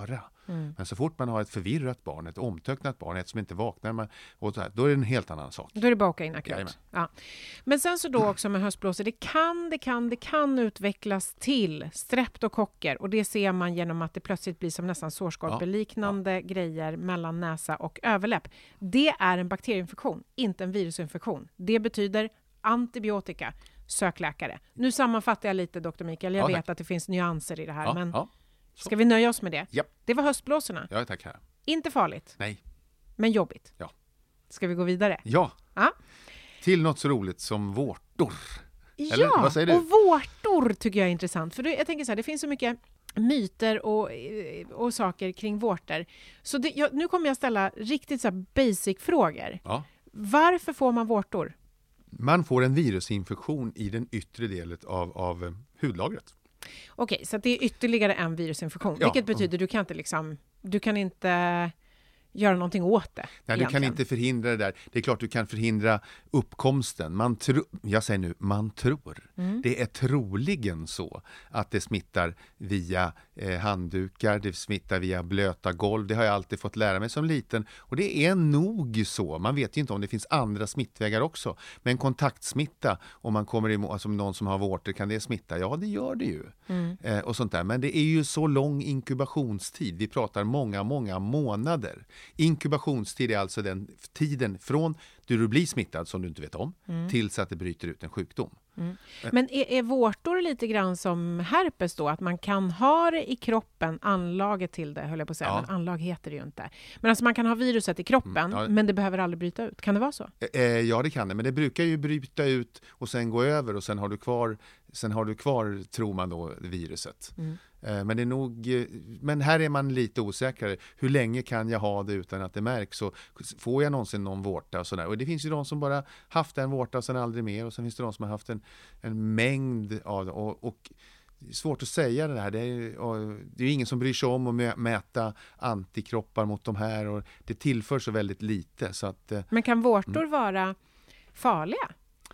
Mm. Men så fort man har ett förvirrat barn, ett omtöcknat barn, ett som inte vaknar, man, och så här, då är det en helt annan sak. Då är det baka in akut. Ja. Men sen så då också med höstblåsor, det kan, det kan, det kan utvecklas till streptokocker, och det ser man genom att det plötsligt blir som nästan sårskorpeliknande ja. ja. grejer mellan näsa och överläpp. Det är en bakterieinfektion, inte en virusinfektion. Det betyder antibiotika. Sök läkare. Nu sammanfattar jag lite, doktor Mikael. Jag ja, vet att det finns nyanser i det här, ja, men ja. ska vi nöja oss med det? Ja. Det var höstblåsorna. Ja, tack här. Inte farligt. Nej. Men jobbigt. Ja. Ska vi gå vidare? Ja. ja. Till något så roligt som vårtor. Ja, Eller, vad säger du? Och vårtor tycker jag är intressant. För då, jag tänker så här, det finns så mycket myter och, och saker kring vårtor. Så det, jag, nu kommer jag ställa riktigt så här basic-frågor. Ja. Varför får man vårtor? Man får en virusinfektion i den yttre delen av, av hudlagret. Okej, så det är ytterligare en virusinfektion. Ja. Vilket betyder du kan inte liksom, du kan inte göra någonting åt det. Nej, egentligen. Du kan inte förhindra det där. Det är klart du kan förhindra uppkomsten. Man tro, jag säger nu, man tror. Mm. Det är troligen så att det smittar via eh, handdukar, det smittar via blöta golv. Det har jag alltid fått lära mig som liten. Och det är nog så. Man vet ju inte om det finns andra smittvägar också. Men kontaktsmitta, om man kommer emot, alltså någon som har vårtor, kan det smitta? Ja, det gör det ju. Mm. Eh, och sånt där. Men det är ju så lång inkubationstid. Vi pratar många, många månader. Inkubationstid är alltså den tiden från då du blir smittad, som du inte vet om, mm. tills att det bryter ut en sjukdom. Mm. Men är, är vårtor lite grann som herpes då? Att man kan ha det i kroppen, anlaget till det, höll jag på att säga. Ja. Men anlag heter det ju inte. Men alltså man kan ha viruset i kroppen, mm. ja. men det behöver aldrig bryta ut. Kan det vara så? Eh, ja, det kan det. Men det brukar ju bryta ut och sen gå över och sen har du kvar, sen har du kvar tror man då, viruset. Mm. Eh, men det är nog, men här är man lite osäkrare. Hur länge kan jag ha det utan att det märks? Så får jag någonsin någon vårta och sådär? Och det finns ju de som bara haft en vårta och sen aldrig mer. Och sen finns det de som har haft en, en mängd av det. Och, och det är svårt att säga det här. Det är, och det är ingen som bryr sig om att mäta antikroppar mot de här. Och det tillför så väldigt lite. Så att, men kan vårtor mm. vara farliga?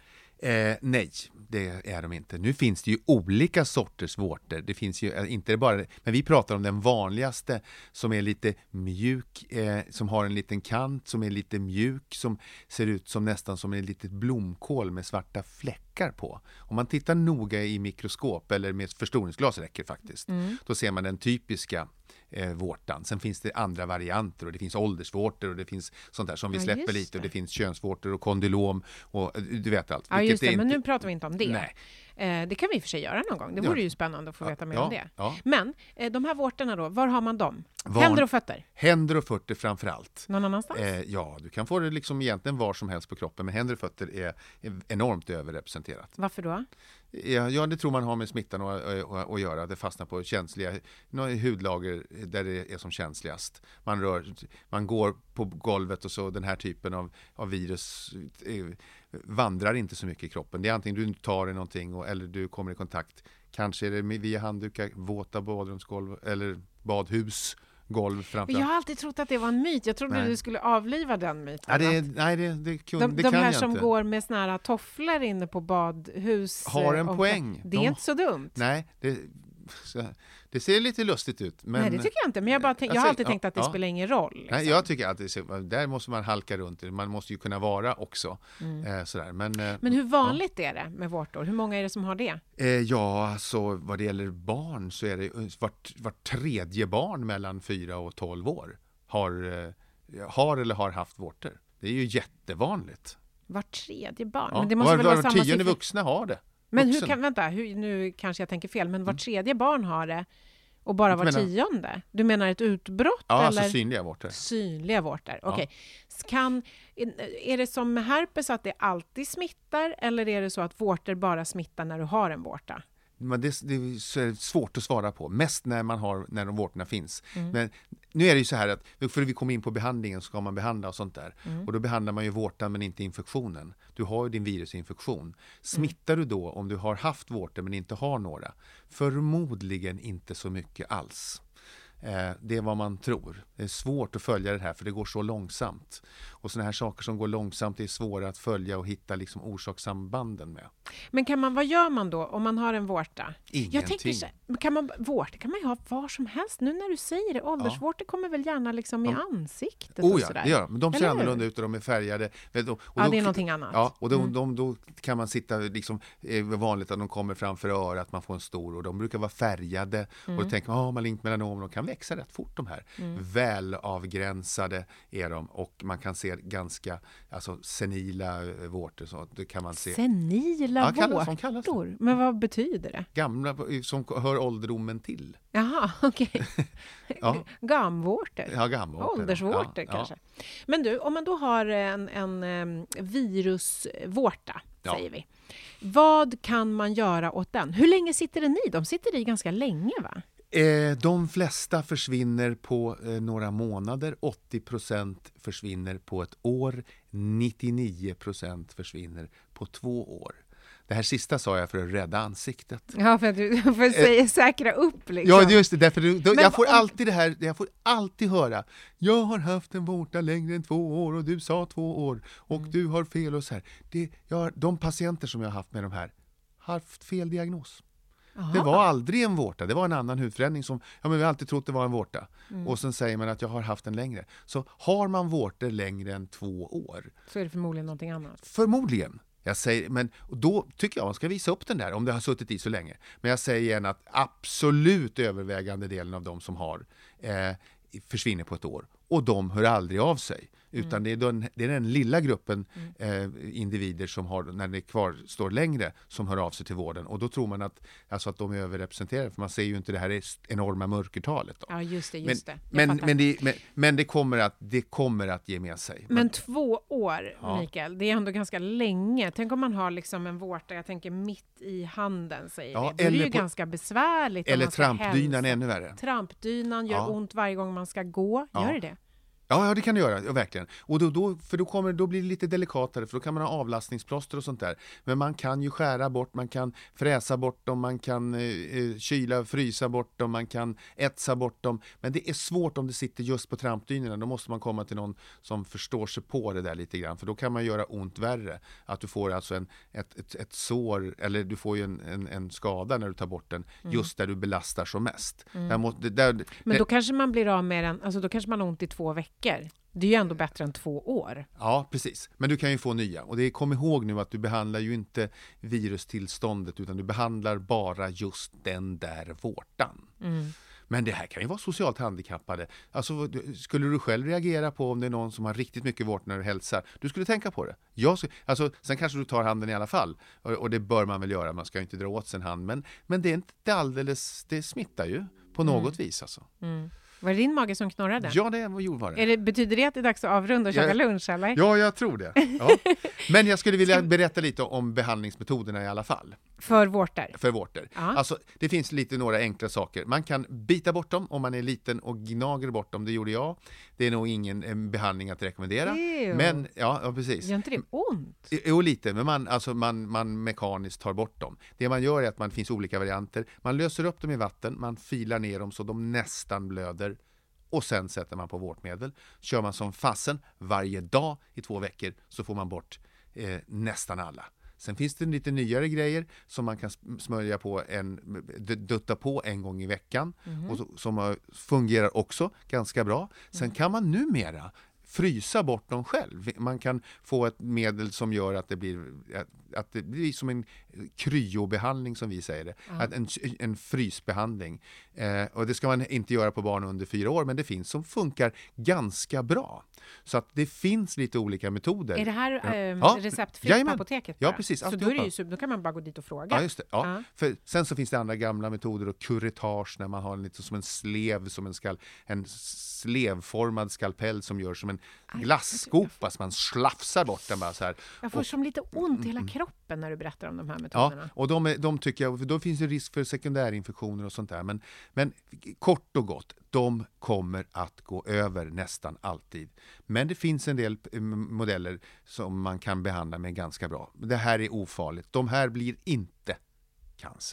Eh, nej, det är de inte. Nu finns det ju olika sorters vårtor. Det finns ju inte bara, men vi pratar om den vanligaste som är lite mjuk, eh, som har en liten kant, som är lite mjuk, som ser ut som nästan som en litet blomkål med svarta fläckar på. Om man tittar noga i mikroskop eller med förstoringsglas räcker faktiskt, mm. då ser man den typiska eh, vårtan. Sen finns det andra varianter och det finns åldersvårtor och det finns sånt där som vi ja, släpper lite och det finns könsvårtor och kondylom och du vet allt. Ja, just det, men inte... nu pratar vi inte om det. Nej. Eh, det kan vi i och för sig göra någon gång. Det vore ja. ju spännande att få veta mer ja, om det. Ja. Men eh, de här vårtorna då, var har man dem? Var... Händer och fötter? Händer och fötter framförallt. Någon annanstans? Eh, ja, du kan få det liksom egentligen var som helst på kroppen, men händer och fötter är, är enormt överrepresenterat. Varför då? Ja, ja, det tror man har med smittan att, att, att göra. Det fastnar på känsliga hudlager där det är som känsligast. Man, rör, man går på golvet och så den här typen av, av virus eh, vandrar inte så mycket i kroppen. Det är antingen du tar i någonting och, eller du kommer i kontakt. Kanske är det via handdukar, våta badrumsgolv eller badhus. Golv framförallt. Jag har alltid trott att det var en myt. Jag trodde nej. du skulle avliva den myten. Ja, det, nej, det, det, kun, de, det de kan här jag som inte. går med såna här tofflor inne på badhus. Har en och, poäng. Det är de, inte så dumt. Nej, det, det ser lite lustigt ut. Men, nej, det tycker jag inte. Men jag, bara tänk, jag har alltid ja, tänkt att det ja. spelar ingen roll. Liksom. Nej, jag tycker att det, där måste man halka runt. Man måste ju kunna vara också. Mm. Eh, sådär. Men, eh, men hur vanligt ja. är det med vårtor? Hur många är det som har det? Eh, ja, alltså vad det gäller barn så är det vart, vart tredje barn mellan fyra och tolv år har, eh, har eller har haft vårtor. Det är ju jättevanligt. Vart tredje barn? Ja. Men det måste var, väl var, vara var samma tionde siffra... vuxna har det. Men Vuxen. hur kan, vänta, hur, nu kanske jag tänker fel, men var tredje barn har det och bara var menar... tionde? Du menar ett utbrott? Ja, eller? alltså synliga vårtor. Synliga vårtor, okej. Okay. Ja. Kan, är det som med herpes att det alltid smittar eller är det så att vårtor bara smittar när du har en vårta? Men det, det är svårt att svara på. Mest när man har när de vårtorna finns. Mm. Men nu är det ju så här att för att vi kommer in på behandlingen så ska man behandla och sånt där. Mm. Och då behandlar man ju vårtan men inte infektionen. Du har ju din virusinfektion. Smittar mm. du då om du har haft vårtor men inte har några? Förmodligen inte så mycket alls. Eh, det är vad man tror. Det är svårt att följa det här för det går så långsamt. Och såna här saker som går långsamt är svåra att följa och hitta liksom orsakssambanden med. Men kan man, vad gör man då om man har en vårta? Ingenting. Jag tänker så, kan man, vårta kan man ju ha var som helst. Nu när du säger det, åldersvårtor kommer väl gärna liksom i ansiktet Oh och ja, sådär. det gör de. Men de ser Eller annorlunda hur? ut och de är färgade. Och då, och Ja, då, det är någonting annat. Ja, och då, Mm. de, då kan man sitta liksom, är vanligt att de kommer framför örat, man får en stor och de brukar vara färgade. Mm. Och då tänker man, ja, malignt melanom, de kan växa rätt fort de här. Mm. Välavgränsade är de och man kan se ganska alltså, senila eh, vårtor. Så det kan man se. Senila Ja, kallas- de kallas det. vårtor? Men vad betyder det? Gamla som hör ålderdomen till. Jaha, okej. Ja. Gamvårtor? Ja, gamvårtor. Åldersvårtor Ja, ja. kanske. Men du, om man då har en, en um, virusvårta, Ja. säger vi. Vad kan man göra åt den? Hur länge sitter den i? De sitter i ganska länge, va? Eh, de flesta försvinner på eh, några månader, åttio procent försvinner på ett år, nittionio procent försvinner på två år. Det här sista sa jag för att rädda ansiktet. Ja, för att du för att säga, säkra upp liksom. Ja, just det. Därför du, då, Men jag får om- alltid det här, jag får alltid höra, jag har haft en vårta längre än två år och du sa två år och Mm. du har fel och så här. Det, jag, de patienter som jag har haft med de här har haft fel diagnos. Aha. Det var aldrig en vårta, det var en annan hudförändring som, ja men vi har alltid trott det var en vårta. Mm. Och sen säger man att jag har haft den längre. Så har man vårtor längre än två år, Så är det förmodligen någonting annat. förmodligen. Jag säger, men och då tycker jag man ska visa upp den där om det har suttit i så länge. Men jag säger igen att absolut övervägande delen av de som har eh, försvinner på ett år. Och de hör aldrig av sig. Utan mm. det, är den, det är den lilla gruppen mm. eh, individer som har, när det kvar står längre, som hör av sig till vården. Och då tror man att, alltså att de är överrepresenterade. För man ser ju inte det här är enorma mörkertalet. Då. Ja, just det, just men, det. Jag Men, fattar. men, det, men, men det, kommer att, det kommer att ge med sig. Men Man, två år, Ja. Mikael, det är ändå ganska länge. Tänk om man har liksom en vårta, jag tänker mitt i handen, säger Ja, vi. Då är det eller ju på- ganska besvärligt. om eller man ska trampdynan hälsa. ännu värre. Trampdynan gör Ja. ont varje gång man ska gå. Ja. Gör det det? Ja, ja, det kan det göra, ja, verkligen. Och då, då, för då, kommer, då blir det lite delikatare, för då kan man ha avlastningsplåster och sånt där. Men man kan ju skära bort, man kan fräsa bort dem, man kan eh, kyla, frysa bort dem, man kan etsa bort dem. Men det är svårt om det sitter just på trampdynorna. Då måste man komma till någon som förstår sig på det där lite grann. För då kan man göra ont värre. Att du får alltså en, ett, ett, ett sår, eller du får ju en, en, en skada när du tar bort den, mm. just där du belastar som mest. Mm. Där måste, där, Men det, då kanske man blir av med den, alltså då kanske man har ont i två veckor. Det är ju ändå bättre än två år. Ja, precis. Men du kan ju få nya. Och det, kom ihåg nu att du behandlar ju inte virustillståndet, utan du behandlar bara just den där vårtan. Mm. Men det här kan ju vara socialt handikappade. Alltså, du- skulle du själv reagera på om det är någon som har riktigt mycket vårt när du hälsar? Du skulle tänka på det. Jag skulle, alltså, sen kanske du tar handen i alla fall. Och, och det bör man väl göra. Man ska ju inte dra åt sin hand. Men, men det är inte alldeles, det smittar ju på något vis alltså. Mm. Var det din mage som knorrade? Ja, det var var det. Är det, betyder det att det är dags att avrunda och Ja. käka lunch, eller? Ja, jag tror det. Ja. Men jag skulle vilja berätta lite om behandlingsmetoderna i alla fall. För vårtor? För vårtor. Ja. Alltså, det finns lite några enkla saker. Man kan bita bort dem om man är liten och gnager bort dem. Det gjorde jag. Det är nog ingen eh, behandling att rekommendera. Ew. Men, ja, ja precis. Gör inte det ont? Jo, lite, men man, alltså man, man mekaniskt tar bort dem. Det man gör är att man finns olika varianter. Man löser upp dem i vatten, man filar ner dem så de nästan blöder. Och sen sätter man på vårtmedel. Kör man som fasen varje dag i två veckor så får man bort eh, nästan alla. Sen finns det lite nyare grejer som man kan smörja på en, d- dutta på en gång i veckan. Mm. Och så, som har- fungerar också ganska bra. Sen Mm. kan man numera frysa bort dem själv. Man kan få ett medel som gör att det blir, att, att det blir som en kryobehandling som vi säger det. Ja. Att en, en frysbehandling. Eh, och det ska man inte göra på barn under fyra år, men det finns som funkar ganska bra. Så att det finns lite olika metoder. Är det här Ja. eh, Ja. receptfritt Jajamän. på apoteket? Ja, bara? precis, Så då, är det alltihopa. ju, super- då kan man bara gå dit och fråga. Ja, just det. Ja. Ja. För sen så finns det andra gamla metoder och kurettage när man har en lite som en slev, som en, skal, en slevformad skalpell som gör som en glasskopa som man slafsar bort den bara så här. Jag får Och- som lite ont i hela kroppen när du berättar om de här Ja, metoderna. och de, är, de tycker jag, för då finns det risk för sekundärinfektioner och sånt där. Men, men kort och gott, de kommer att gå över nästan alltid. Men det finns en del eh, modeller som man kan behandla med ganska bra. Det här är ofarligt. De här blir inte cancer.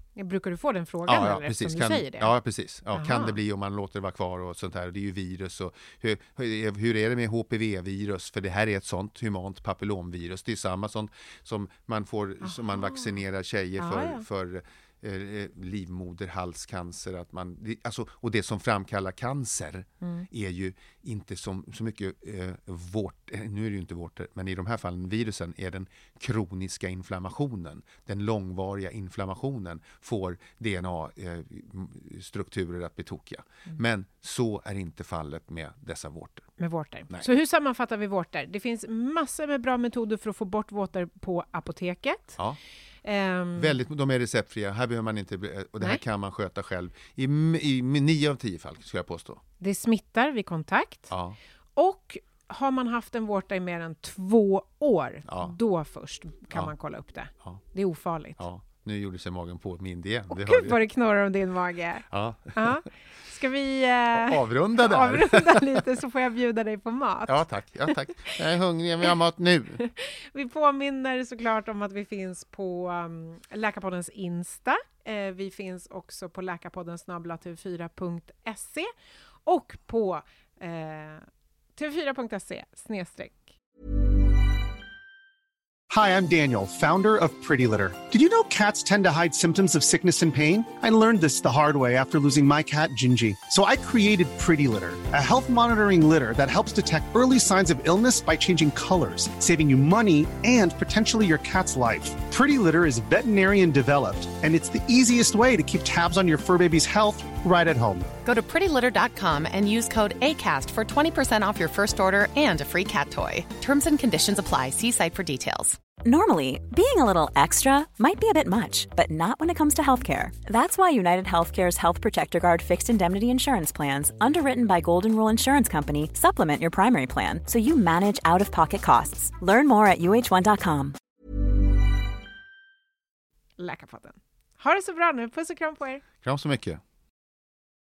Brukar du få den frågan ja, ja, eller, precis. som Kan, du säger det? Ja, precis. Ja, Aha. kan det bli om man låter det vara kvar och sånt här. Det är ju virus. Och hur, hur är det med H P V-virus? För det här är ett sånt humant papillomvirus. Det är samma sånt som man får, Aha. som man vaccinerar tjejer ja, för, ja. för eh, livmoderhalscancer. Att man, det, alltså, och det som framkallar cancer mm. är ju inte som, så mycket eh, vårt, nu är det ju inte vårt, men i de här fallen virusen är den kroniska inflammationen. Den långvariga inflammationen får D N A-strukturer att bli tokiga. Mm. Men så är inte fallet med dessa vårtor. Med vårtor. Nej. Så hur sammanfattar vi vårtor? Det finns massor med bra metoder för att få bort vårtor på apoteket. Ja. Um, Väldigt, de är receptfria. Här behöver man inte, och det här nej. kan man sköta själv. I, i nio av tio fall skulle jag påstå. Det smittar vid kontakt. Ja. Och har man haft en vårta i mer än två år, ja. då först kan ja. man kolla upp det. Ja. Det är ofarligt. Ja. Nu gjorde sig magen på min igen. Och gud vad det knorrar om din mage. Ja. Ja. Ska vi eh, avrunda där? Avrunda lite så får jag bjuda dig på mat. Ja tack, ja, tack. Jag är hungrig, vi har mat nu. Vi påminner såklart om att vi finns på um, Läkarpoddens Insta. Eh, vi finns också på läkarpodden snabel-a t v fyra punkt se och på eh, t v fyra punkt se snedstreck. Hi, I'm Daniel, founder of Pretty Litter. Did you know cats tend to hide symptoms of sickness and pain? I learned this the hard way after losing my cat, Gingy. So I created Pretty Litter, a health monitoring litter that helps detect early signs of illness by changing colors, saving you money and potentially your cat's life. Pretty Litter is veterinarian developed, and it's the easiest way to keep tabs on your fur baby's health right at home. Go to pretty litter dot com and use code ACAST for twenty percent off your first order and a free cat toy. Terms and conditions apply. See site for details. Normally, being a little extra might be a bit much, but not when it comes to healthcare. That's why United Healthcare's Health Protector Guard fixed indemnity insurance plans, underwritten by Golden Rule Insurance Company, supplement your primary plan so you manage out-of-pocket costs. Learn more at u h one dot com. Läkarpodden. Ha det så bra nu. Puss och kram på er. Kram så mycket.